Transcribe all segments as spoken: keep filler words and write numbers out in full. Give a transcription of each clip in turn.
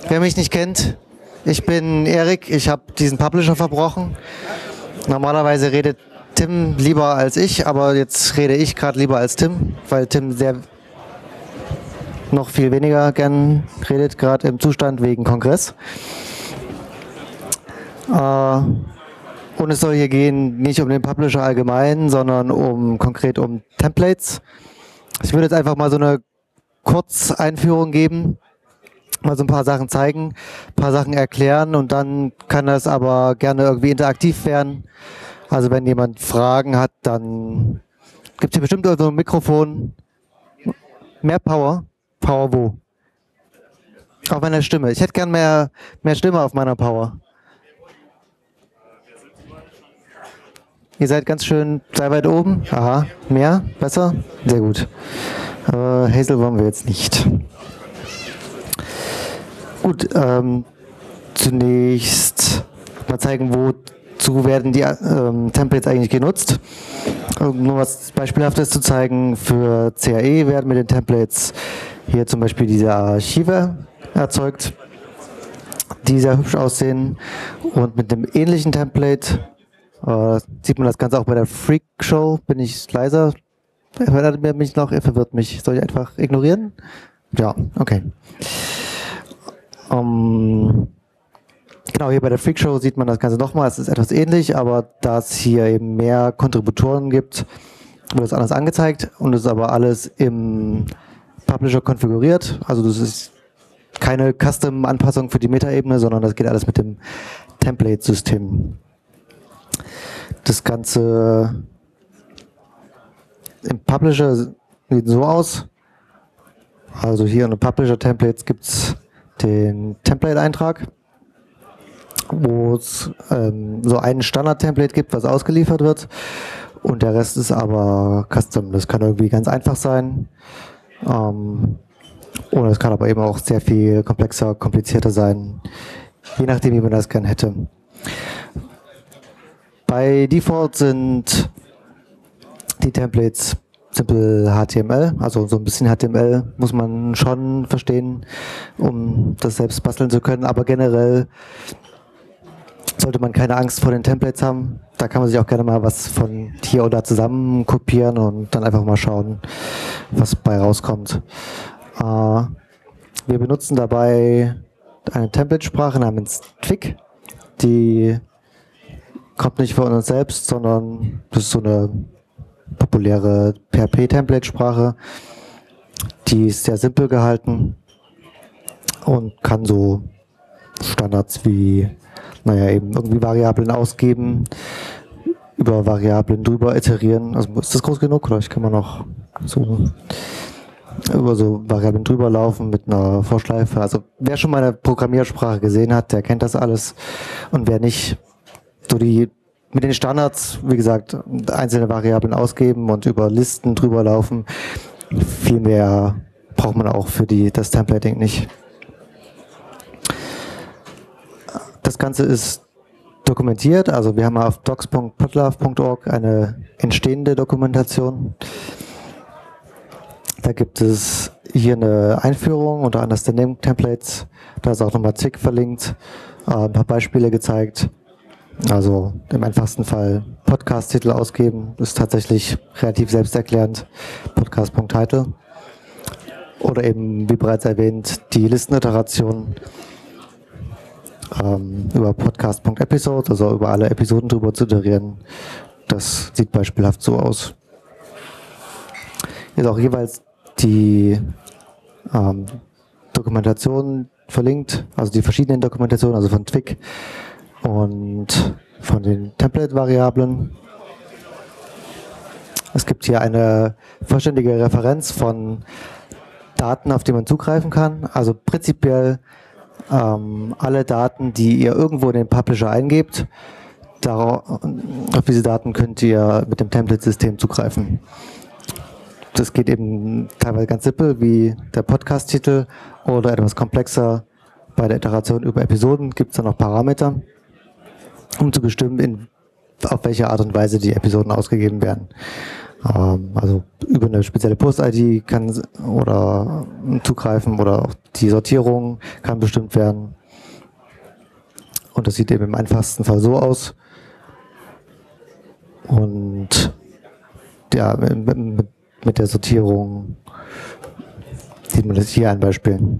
Wer mich nicht kennt, ich bin Erik, ich habe diesen Publisher verbrochen. Normalerweise redet Tim lieber als ich, aber jetzt rede ich gerade lieber als Tim, weil Tim sehr noch viel weniger gern redet, gerade im Zustand wegen Kongress. Äh, und es soll hier gehen, nicht um den Publisher allgemein, sondern um konkret um Templates. Ich würde jetzt einfach mal so eine Kurzeinführung geben, mal so ein paar Sachen zeigen, ein paar Sachen erklären und dann kann das aber gerne irgendwie interaktiv werden. Also wenn jemand Fragen hat, dann gibt es hier bestimmt so ein Mikrofon. Mehr Power. Power wo? Auf meiner Stimme. Ich hätte gern mehr, mehr Stimme auf meiner Power. Ihr seid ganz schön sehr weit oben. Aha. Mehr? Besser? Sehr gut. Äh, Hazel wollen wir jetzt nicht. Gut, ähm, zunächst mal zeigen, wozu werden die ähm, Templates eigentlich genutzt. Um nur was Beispielhaftes zu zeigen, für C A E werden mit den Templates hier zum Beispiel diese Archive erzeugt, die sehr hübsch aussehen. Und mit einem ähnlichen Template äh, sieht man das Ganze auch bei der Freak Show. Bin ich leiser? Erinnert ihr mich noch? Er verwirrt mich. Soll ich einfach ignorieren? Ja, okay. Um, genau, hier bei der Freak Show sieht man das Ganze nochmal. Es ist etwas ähnlich, aber da es hier eben mehr Kontributoren gibt, wird es anders angezeigt und es ist aber alles im Publisher konfiguriert. Also das ist keine Custom-Anpassung für die Metaebene, sondern das geht alles mit dem Template-System. Das Ganze im Publisher sieht so aus. Also hier in den Publisher-Templates gibt es den Template-Eintrag, wo es ähm, so ein Standard-Template gibt, was ausgeliefert wird und der Rest ist aber Custom. Das kann irgendwie ganz einfach sein ähm, und es kann aber eben auch sehr viel komplexer, komplizierter sein, je nachdem, wie man das gern hätte. Bei Default sind die Templates Simple H T M L, also so ein bisschen H T M L muss man schon verstehen, um das selbst basteln zu können, aber generell sollte man keine Angst vor den Templates haben. Da kann man sich auch gerne mal was von hier oder zusammen kopieren und dann einfach mal schauen, was bei rauskommt. Äh, wir benutzen dabei eine Template-Sprache namens Twig, die kommt nicht von uns selbst, sondern das ist so eine populäre P H P-Template-Sprache. Die ist sehr simpel gehalten und kann so Standards wie, naja, eben irgendwie Variablen ausgeben, über Variablen drüber iterieren. Also ist das groß genug oder ich kann man noch so über so Variablen drüber laufen mit einer Vorschleife. Also wer schon mal eine Programmiersprache gesehen hat, der kennt das alles und wer nicht, so die mit den Standards, wie gesagt, einzelne Variablen ausgeben und über Listen drüber laufen. Viel mehr braucht man auch für die, das Templating nicht. Das Ganze ist dokumentiert, also wir haben auf docs punkt potlove punkt org eine entstehende Dokumentation. Da gibt es hier eine Einführung unter Understanding Templates, da ist auch nochmal Twig verlinkt, ein paar Beispiele gezeigt. Also im einfachsten Fall Podcast-Titel ausgeben, ist tatsächlich relativ selbsterklärend, podcast.title. Oder eben, wie bereits erwähnt, die Listeniteration ähm, über podcast.episode, also über alle Episoden drüber zu iterieren. Das sieht beispielhaft so aus. Ist auch jeweils die ähm, Dokumentation verlinkt, also die verschiedenen Dokumentationen, also von Twig und von den Template-Variablen. Es gibt hier eine vollständige Referenz von Daten, auf die man zugreifen kann. Also prinzipiell ähm, alle Daten, die ihr irgendwo in den Publisher eingebt, darauf, auf diese Daten könnt ihr mit dem Template-System zugreifen. Das geht eben teilweise ganz simpel wie der Podcast-Titel oder etwas komplexer. Bei der Iteration über Episoden gibt es dann noch Parameter, um zu bestimmen, in auf welche Art und Weise die Episoden ausgegeben werden. Ähm, also über eine spezielle Post-I D kann oder zugreifen oder auch die Sortierung kann bestimmt werden. Und das sieht eben im einfachsten Fall so aus. Und ja, mit, mit der Sortierung sieht man das hier ein Beispiel.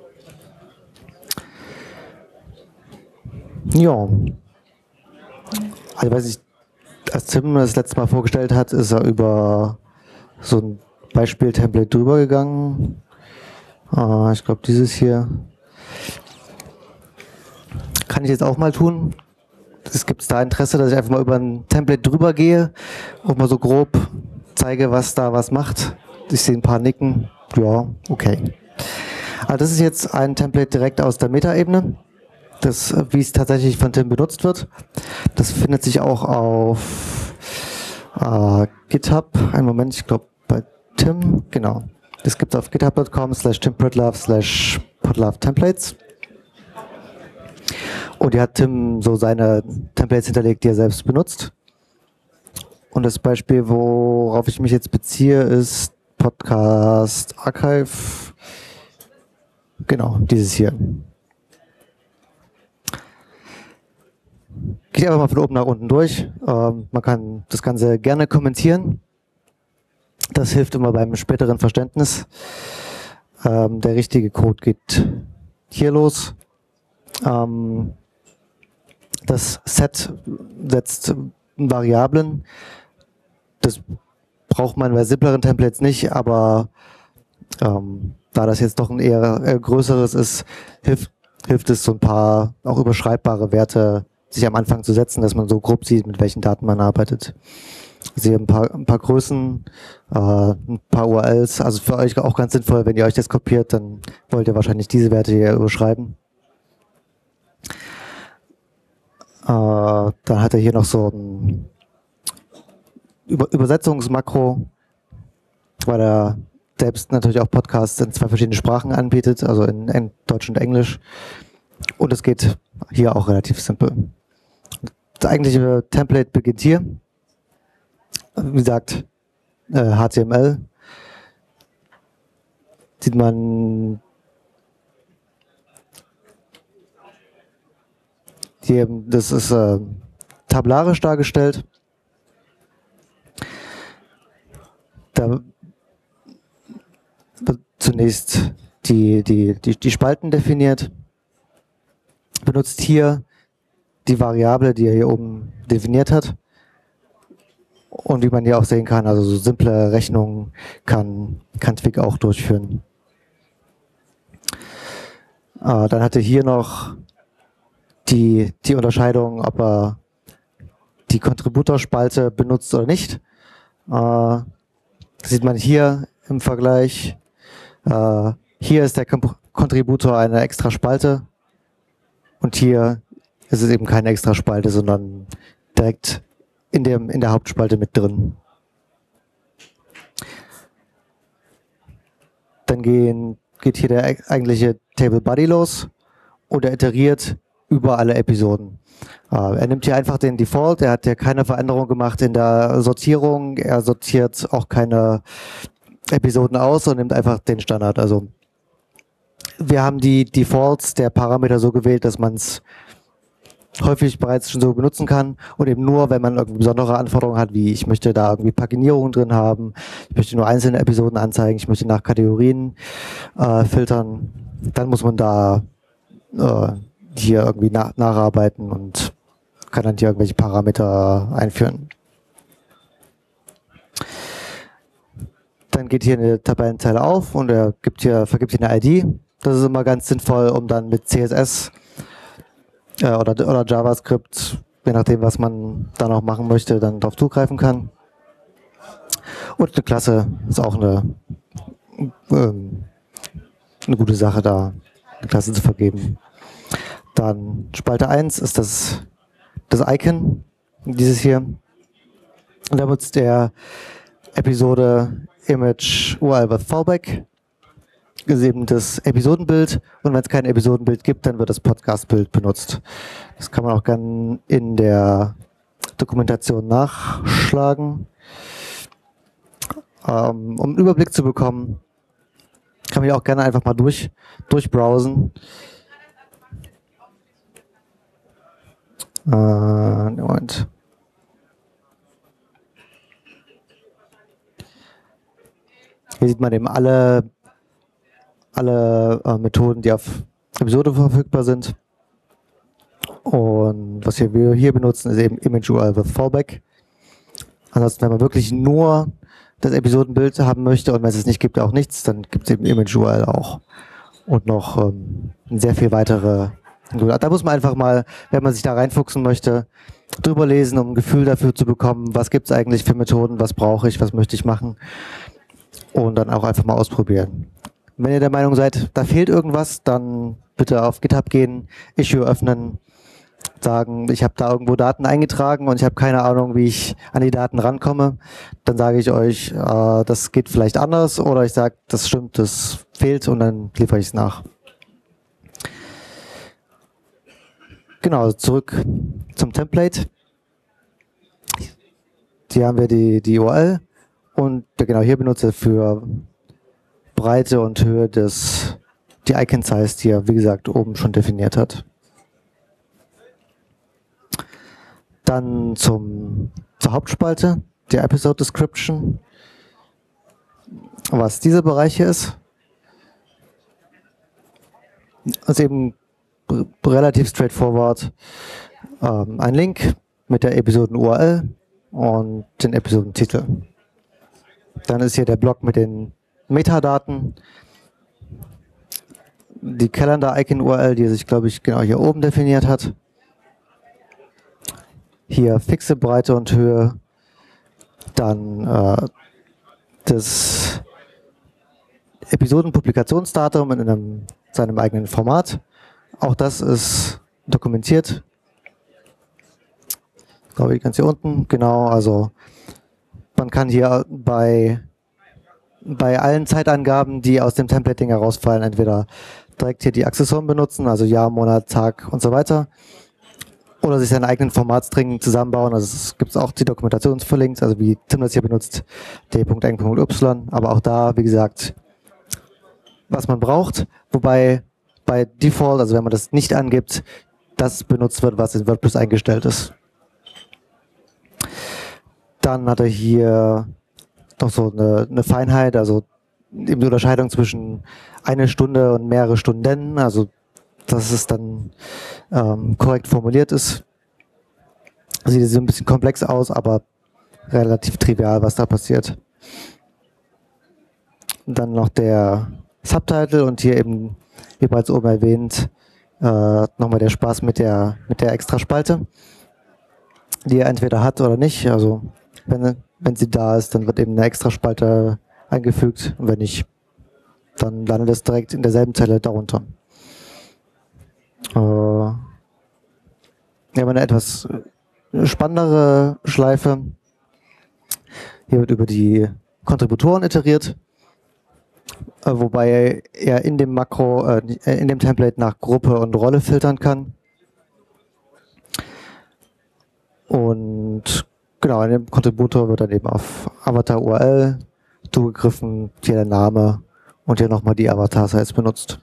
Ja. Also weiß ich, als Tim das letzte Mal vorgestellt hat, ist er über so ein Beispiel-Template drüber gegangen. Äh, ich glaube dieses hier. Kann ich jetzt auch mal tun. Es gibt da Interesse, dass ich einfach mal über ein Template drüber gehe und mal so grob zeige, was da was macht. Ich sehe ein paar Nicken. Ja, okay. Also das ist jetzt ein Template direkt aus der Meta-Ebene, das, wie es tatsächlich von Tim benutzt wird. Das findet sich auch auf äh, GitHub. Einen Moment, ich glaube bei Tim, genau. Das gibt es auf github dot com slash tim pritlove slash pritlove templates. Und hier hat Tim so seine Templates hinterlegt, die er selbst benutzt. Und das Beispiel, worauf ich mich jetzt beziehe, ist Podcast Archive. Genau, dieses hier. Geht einfach mal von oben nach unten durch. Ähm, man kann das Ganze gerne kommentieren. Das hilft immer beim späteren Verständnis. Ähm, der richtige Code geht hier los. Ähm, das Set setzt Variablen. Das braucht man bei simpleren Templates nicht, aber ähm, da das jetzt doch ein eher äh, größeres ist, hilft, hilft es so ein paar auch überschreibbare Werte sich am Anfang zu setzen, dass man so grob sieht, mit welchen Daten man arbeitet. Also hier ein paar, ein paar Größen, äh, ein paar U R Ls, also für euch auch ganz sinnvoll, wenn ihr euch das kopiert, dann wollt ihr wahrscheinlich diese Werte hier überschreiben. Äh, dann hat er hier noch so ein Über Übersetzungsmakro, weil er selbst natürlich auch Podcasts in zwei verschiedene Sprachen anbietet, also in, in Deutsch und Englisch. Und es geht hier auch relativ simpel. Das eigentliche Template beginnt hier. Wie gesagt, äh, H T M L. Sieht man hier, das ist äh, tabellarisch dargestellt. Da wird zunächst die, die, die, die Spalten definiert. Benutzt hier die Variable, die er hier oben definiert hat. Und wie man hier auch sehen kann, also so simple Rechnungen kann, kann Twig auch durchführen. Äh, dann hat er hier noch die, die Unterscheidung, ob er die Kontributorspalte benutzt oder nicht. Äh, das sieht man hier im Vergleich. Äh, hier ist der Kontributor eine extra Spalte und hier ist es eben keine extra Spalte, sondern direkt in, dem, in der Hauptspalte mit drin. Dann gehen, geht hier der eigentliche Table Body los und er iteriert über alle Episoden. Äh, er nimmt hier einfach den Default, er hat hier keine Veränderung gemacht in der Sortierung, er sortiert auch keine Episoden aus und nimmt einfach den Standard. Also wir haben die Defaults der Parameter so gewählt, dass man es häufig bereits schon so benutzen kann und eben nur, wenn man irgendwie besondere Anforderungen hat, wie ich möchte da irgendwie Paginierungen drin haben, ich möchte nur einzelne Episoden anzeigen, ich möchte nach Kategorien äh, filtern, dann muss man da äh, hier irgendwie nach, nacharbeiten und kann dann hier irgendwelche Parameter einführen. Dann geht hier eine Tabellenzeile auf und er gibt hier, vergibt hier eine I D. Das ist immer ganz sinnvoll, um dann mit C S S äh, oder, oder JavaScript, je nachdem, was man da noch machen möchte, dann darauf zugreifen kann. Und eine Klasse ist auch eine, ähm, eine gute Sache, da eine Klasse zu vergeben. Dann Spalte eins ist das, das Icon, dieses hier. Und da nutzt der Episode Image U R L with Fallback. Das ist eben das Episodenbild und wenn es kein Episodenbild gibt, dann wird das Podcast-Bild benutzt. Das kann man auch gerne in der Dokumentation nachschlagen. Ähm, um einen Überblick zu bekommen, kann man auch gerne einfach mal durch, durchbrowsen. Äh, Moment. Hier sieht man eben alle, alle äh, Methoden, die auf Episode verfügbar sind. Und was wir hier benutzen, ist eben ImageURL with Fallback. Ansonsten, wenn man wirklich nur das Episodenbild haben möchte und wenn es es nicht gibt, auch nichts, dann gibt es eben ImageURL auch. Und noch ähm, sehr viel weitere. Da muss man einfach mal, wenn man sich da reinfuchsen möchte, drüber lesen, um ein Gefühl dafür zu bekommen, was gibt es eigentlich für Methoden, was brauche ich, was möchte ich machen. Und dann auch einfach mal ausprobieren. Wenn ihr der Meinung seid, da fehlt irgendwas, dann bitte auf GitHub gehen, Issue öffnen, sagen, ich habe da irgendwo Daten eingetragen und ich habe keine Ahnung, wie ich an die Daten rankomme. Dann sage ich euch, äh, das geht vielleicht anders, oder ich sage, das stimmt, das fehlt, und dann liefere ich es nach. Genau, zurück zum Template. Hier haben wir die, die U R L und genau hier benutze für Breite und Höhe des, die Icon Size, die er wie gesagt oben schon definiert hat. Dann zum, zur Hauptspalte, die Episode Description. Was dieser Bereich hier ist, ist eben relativ straightforward. Ähm, ein Link mit der Episoden-U R L und den Episodentitel. Dann ist hier der Block mit den Metadaten, die Calendar-Icon-U R L, die sich, glaube ich, genau hier oben definiert hat. Hier fixe Breite und Höhe, dann äh, das Episodenpublikationsdatum in einem, seinem eigenen Format. Auch das ist dokumentiert. Glaube ich ganz hier unten, genau. Also man kann hier bei, bei allen Zeitangaben, die aus dem Templating herausfallen, entweder direkt hier die Accessoren benutzen, also Jahr, Monat, Tag und so weiter, oder sich seinen eigenen Formatstring zusammenbauen. Also es gibt auch die Dokumentationsverlinks, also wie Tim das hier benutzt, d.eng.y, aber auch da, wie gesagt, was man braucht, wobei bei Default, also wenn man das nicht angibt, das benutzt wird, was in WordPress eingestellt ist. Dann hat er hier noch so eine, eine Feinheit, also eben die Unterscheidung zwischen eine Stunde und mehrere Stunden, also dass es dann ähm, korrekt formuliert ist. Sieht so ein bisschen komplex aus, aber relativ trivial, was da passiert. Und dann noch der Subtitle und hier eben, wie bereits oben erwähnt, äh, nochmal der Spaß mit der, mit der Extraspalte, die er entweder hat oder nicht. Also wenn, wenn sie da ist, dann wird eben eine Extraspalte eingefügt, und wenn nicht, dann landet es direkt in derselben Zelle darunter. Äh, ja, eine etwas spannendere Schleife. Hier wird über die Kontributoren iteriert, äh, wobei er in dem Makro, äh, in dem Template nach Gruppe und Rolle filtern kann. Und genau, in dem Kontributor wird dann eben auf Avatar-U R L zugegriffen, hier der Name und hier nochmal die Avatar-Size benutzt.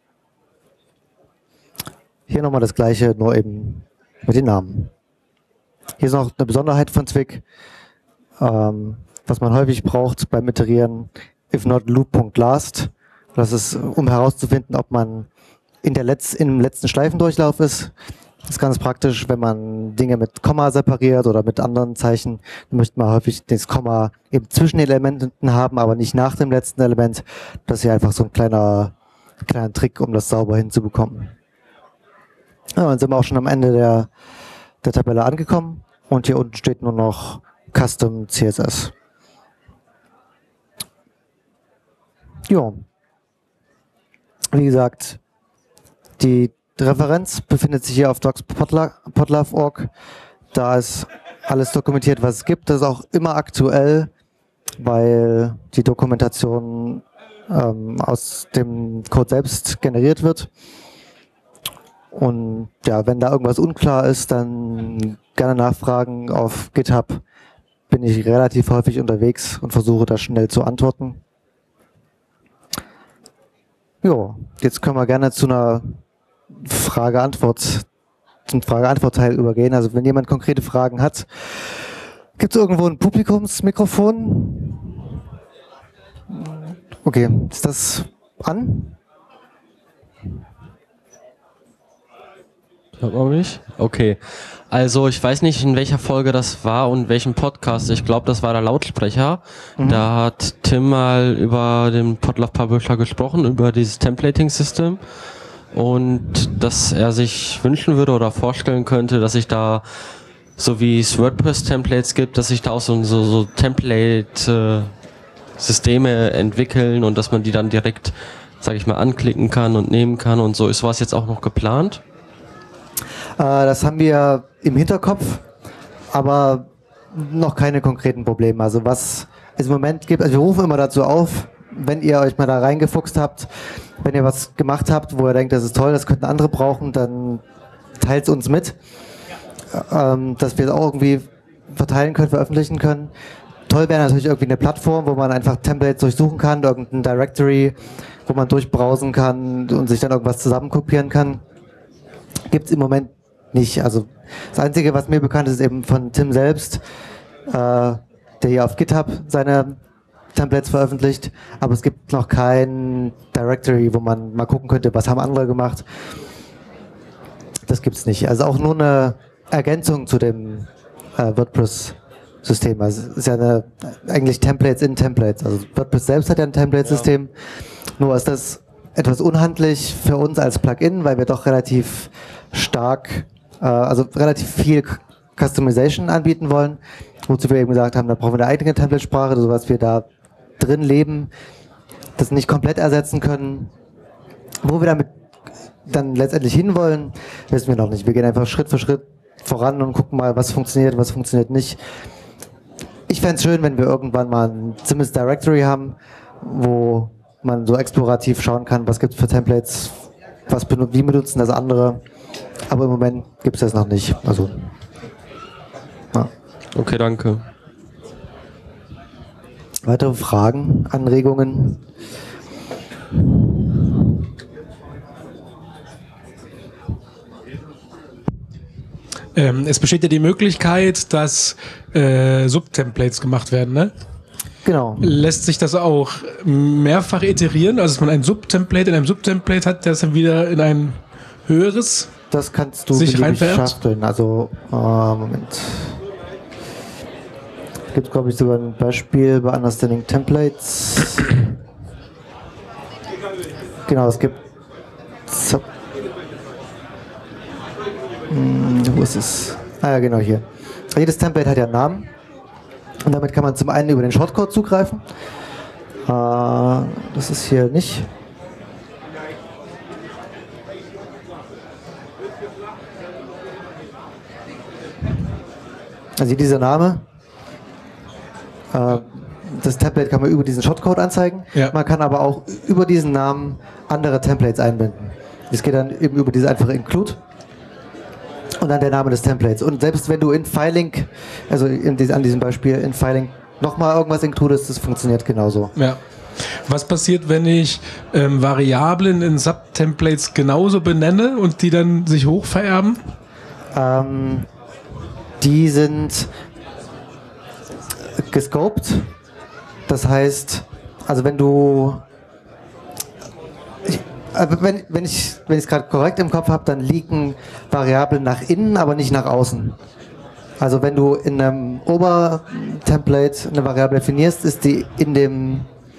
Hier nochmal das gleiche, nur eben mit den Namen. Hier ist noch eine Besonderheit von Zwick, ähm, was man häufig braucht beim Iterieren, if not loop.last. Das ist, um herauszufinden, ob man in der Letz-, im letzten Schleifendurchlauf ist. Das ist ganz praktisch, wenn man Dinge mit Komma separiert oder mit anderen Zeichen. Dann möchte man häufig das Komma eben zwischen den Elementen haben, aber nicht nach dem letzten Element. Das ist hier einfach so ein kleiner, kleiner Trick, um das sauber hinzubekommen. Ja, dann sind wir auch schon am Ende der, der Tabelle angekommen und hier unten steht nur noch Custom C S S. Jo. Wie gesagt, die Referenz befindet sich hier auf docs punkt podlove punkt org. Da ist alles dokumentiert, was es gibt. Das ist auch immer aktuell, weil die Dokumentation ähm, aus dem Code selbst generiert wird. Und ja, wenn da irgendwas unklar ist, dann gerne nachfragen. Auf GitHub bin ich relativ häufig unterwegs und versuche da schnell zu antworten. Jo, jetzt können wir gerne zu einer Frage-Antwort, zum Frage-Antwort-Teil übergehen. Also wenn jemand konkrete Fragen hat, gibt es irgendwo ein Publikumsmikrofon? Okay, ist das an? Hört man mich? Okay. Also ich weiß nicht, in welcher Folge das war und welchem Podcast. Ich glaube, das war der Lautsprecher. Mhm. Da hat Tim mal über den Podlove Publisher gesprochen, über dieses Templating-System. Und dass er sich wünschen würde oder vorstellen könnte, dass ich da, so wie es WordPress-Templates gibt, dass sich da auch so, so, so Template-Systeme entwickeln und dass man die dann direkt, sage ich mal, anklicken kann und nehmen kann und so. Ist sowas jetzt auch noch geplant? Das haben wir im Hinterkopf, aber noch keine konkreten Probleme. Also was es im Moment gibt, also wir rufen immer dazu auf, wenn ihr euch mal da reingefuchst habt, wenn ihr was gemacht habt, wo ihr denkt, das ist toll, das könnten andere brauchen, dann teilt es uns mit, ähm, dass wir es auch irgendwie verteilen können, veröffentlichen können. Toll wäre natürlich irgendwie eine Plattform, wo man einfach Templates durchsuchen kann, irgendein Directory, wo man durchbrowsen kann und sich dann irgendwas zusammenkopieren kann. Gibt es im Moment nicht. Also das Einzige, was mir bekannt ist, ist eben von Tim selbst, äh, der hier auf GitHub seine Templates veröffentlicht, aber es gibt noch kein Directory, wo man mal gucken könnte, was haben andere gemacht. Das gibt es nicht. Also auch nur eine Ergänzung zu dem äh, WordPress-System. Also es ist ja eine, eigentlich Templates in Templates. Also WordPress selbst hat ja ein Template-System, ja. Nur ist das etwas unhandlich für uns als Plugin, weil wir doch relativ stark, äh, also relativ viel Customization anbieten wollen, wozu wir eben gesagt haben, da brauchen wir eine eigene Template-Sprache, sodass wir da drin leben, das nicht komplett ersetzen können. Wo wir damit dann letztendlich hinwollen, wissen wir noch nicht. Wir gehen einfach Schritt für Schritt voran und gucken mal, was funktioniert, was funktioniert nicht. Ich fände es schön, wenn wir irgendwann mal ein zumindest Directory haben, wo man so explorativ schauen kann, was gibt es für Templates, was benut- wie benutzen das andere. Aber im Moment gibt es das noch nicht. Also, ja. Okay, danke. Weitere Fragen, Anregungen? Ähm, es besteht ja die Möglichkeit, dass äh, Subtemplates gemacht werden, ne? Genau. Lässt sich das auch mehrfach iterieren, also dass man ein Subtemplate in einem Subtemplate hat, der es dann wieder in ein höheres das kannst du sich reinfärbt? schachteln. Also, äh, Moment. Es gibt, glaube ich, sogar ein Beispiel bei Understanding Templates. Genau, es gibt Sub hm, wo ist es? Ah ja, genau hier. Jedes Template hat ja einen Namen. Und damit kann man zum einen über den Shortcode zugreifen. Äh, das ist hier nicht. Also dieser Name. Äh, das Template kann man über diesen Shortcode anzeigen. Ja. Man kann aber auch über diesen Namen andere Templates einbinden. Das geht dann eben über diese einfache Include. Und dann der Name des Templates. Und selbst wenn du in FileLink, also in dies, an diesem Beispiel in FileLink nochmal irgendwas includest, das funktioniert genauso. Ja. Was passiert, wenn ich ähm, Variablen in Subtemplates genauso benenne und die dann sich hochvererben? Ähm, die sind gescoped. Das heißt, also wenn du Wenn, wenn ich wenn ich es gerade korrekt im Kopf habe, dann liegen Variablen nach innen, aber nicht nach außen. Also wenn du in einem Obertemplate eine Variable definierst, ist die in dem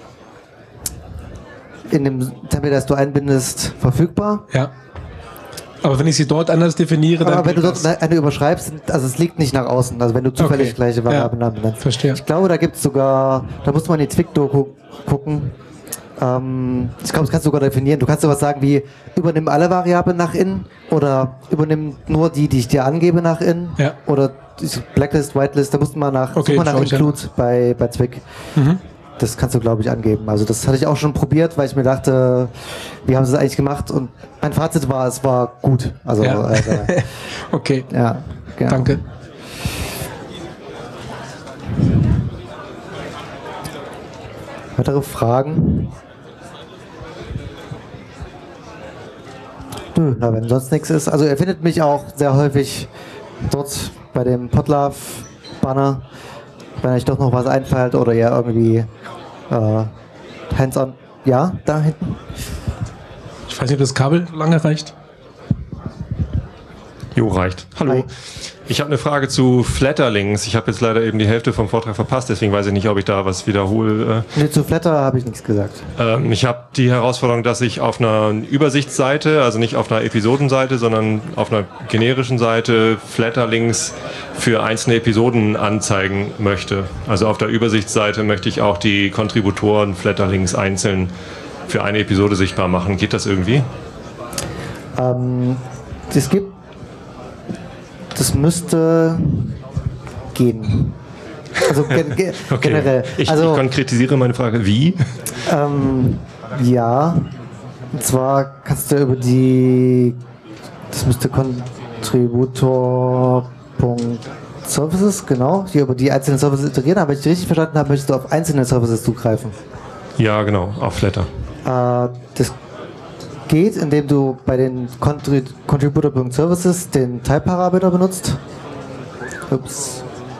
in dem Template, das du einbindest, verfügbar. Ja. Aber wenn ich sie dort anders definiere, dann. Aber wenn du dort das eine überschreibst, also es liegt nicht nach außen. Also wenn du zufällig okay. gleiche Variablen ja. anbindest. Verstehe. Ich glaube, da gibt es sogar, da muss man in die Twig-Doku gucken. Ähm, ich glaube, das kannst du sogar definieren. Du kannst sowas sagen wie, übernimm alle Variablen nach innen oder übernimm nur die, die ich dir angebe, nach innen. Ja. Oder Blacklist, Whitelist, da musst du mal nach, okay, such mal nach Include bei, bei Twig. Mhm. das kannst du, glaube ich, angeben. Also das hatte ich auch schon probiert, weil ich mir dachte, wie haben sie es eigentlich gemacht? Und mein Fazit war, es war gut. Also, Ja. äh, Okay, ja, genau. danke. Weitere Fragen? Nö, na, wenn sonst nichts ist. Also ihr findet mich auch sehr häufig dort bei dem Podlove-Banner, wenn euch doch noch was einfällt oder ihr irgendwie äh, hands-on. Ja, da hinten. Ich weiß nicht, ob das Kabel lange reicht. Jo, reicht. Hallo. Hi. Ich habe eine Frage zu Flatterlinks. Ich habe jetzt leider eben die Hälfte vom Vortrag verpasst, deswegen weiß ich nicht, ob ich da was wiederhole. Nee, zu Flatter habe ich nichts gesagt. Ähm, ich habe die Herausforderung, dass ich auf einer Übersichtsseite, also nicht auf einer Episodenseite, sondern auf einer generischen Seite Flatterlinks für einzelne Episoden anzeigen möchte. Also auf der Übersichtsseite möchte ich auch die Kontributoren Flatterlinks einzeln für eine Episode sichtbar machen. Geht das irgendwie? Ähm, es gibt Das müsste gehen. Also gen ge Okay. generell. Ich, also, ich konkretisiere meine Frage. Wie? ähm, ja. Und zwar kannst du über die, das müsste Contributor.services, genau, hier über die einzelnen Services iterieren. Aber wenn ich die richtig verstanden habe, möchtest du auf einzelne Services zugreifen. Ja, genau, auf Flatter. Äh, das geht, indem du bei den Contri Contributor.services den Type-Parameter benutzt. Ups.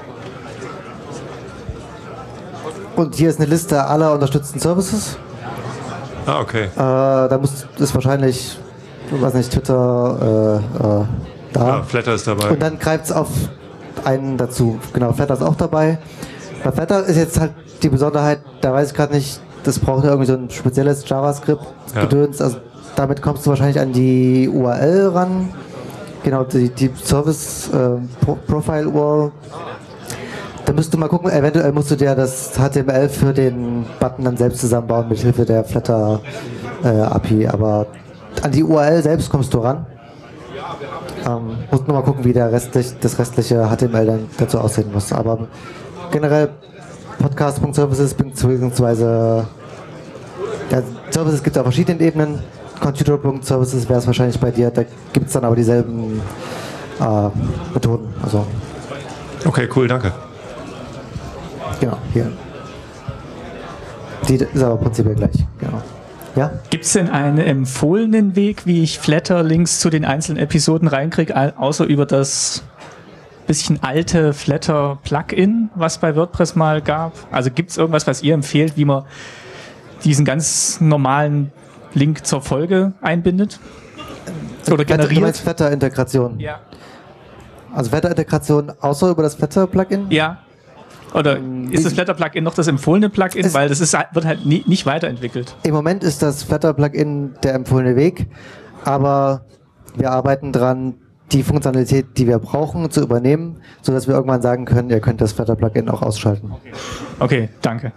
Und hier ist eine Liste aller unterstützten Services. Ah, okay. Äh, da muss ist wahrscheinlich, ich weiß nicht, Twitter äh, äh, da. Ja, Flatter ist dabei. Und dann greift es auf einen dazu. Genau, Flatter ist auch dabei. Bei Flatter ist jetzt halt die Besonderheit, da weiß ich gerade nicht, das braucht ja irgendwie so ein spezielles JavaScript-Gedöns. Also damit kommst du wahrscheinlich an die U R L ran. Genau, die, die Service-Profile-U R L. Da müsst du mal gucken, eventuell musst du dir das H T M L für den Button dann selbst zusammenbauen mit Hilfe der Flatter-A P I. Aber an die U R L selbst kommst du ran. Ähm, musst nur mal gucken, wie der restlich, das restliche H T M L dann dazu aussehen muss. Aber generell Podcast.services beziehungsweise ja, Services gibt es auf verschiedenen Ebenen. Contributor.services wäre es wahrscheinlich bei dir. Da gibt es dann aber dieselben äh, Methoden. Also Okay, cool, danke. genau, hier. Die ist aber prinzipiell gleich. Genau. Ja? Gibt es denn einen empfohlenen Weg, wie ich Flatter-Links zu den einzelnen Episoden reinkriege, außer über das bisschen alte Flatter-Plugin, was bei WordPress mal gab? Also gibt es irgendwas, was ihr empfehlt, wie man diesen ganz normalen Link zur Folge einbindet? Oder Du meinst generiert? Flatter-Integration. Ja. Also Flatter-Integration außer über das Flatter-Plugin? Ja. Oder Ähm, ist das Flatter-Plugin noch das empfohlene Plugin? Es- Weil das ist, wird halt nie, nicht weiterentwickelt. Im Moment ist das Flatter-Plugin der empfohlene Weg, aber wir arbeiten dran, die Funktionalität, die wir brauchen, zu übernehmen, sodass wir irgendwann sagen können, ihr könnt das Flatter-Plugin auch ausschalten. Okay, danke.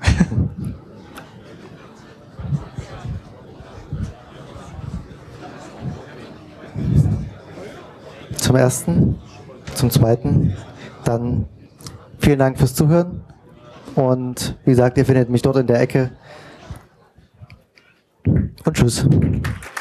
Zum Ersten, zum Zweiten, dann vielen Dank fürs Zuhören und wie gesagt, ihr findet mich dort in der Ecke und tschüss.